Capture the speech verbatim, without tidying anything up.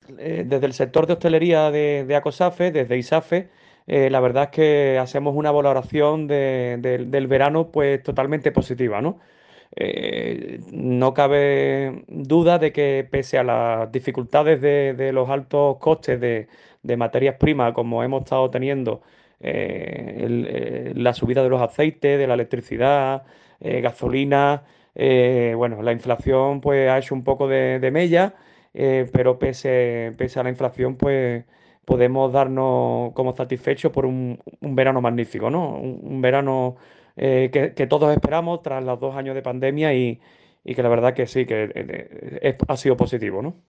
eh, desde el sector de hostelería de, de Acosafe, desde ISAFE, eh, la verdad es que hacemos una valoración de- del del verano pues totalmente positiva, ¿no? Eh, no cabe duda de que pese a las dificultades de, de los altos costes de, de materias primas, como hemos estado teniendo, eh, el- eh, la subida de los aceites, de la electricidad, eh, gasolina, eh, bueno, la inflación pues ha hecho un poco de, de mella, eh, pero pese, pese a la inflación pues podemos darnos como satisfechos por un, un verano magnífico, ¿no? Un, un verano eh, que, que todos esperamos tras los dos años de pandemia y, y que la verdad que sí, que eh, eh, es- ha sido positivo, ¿no?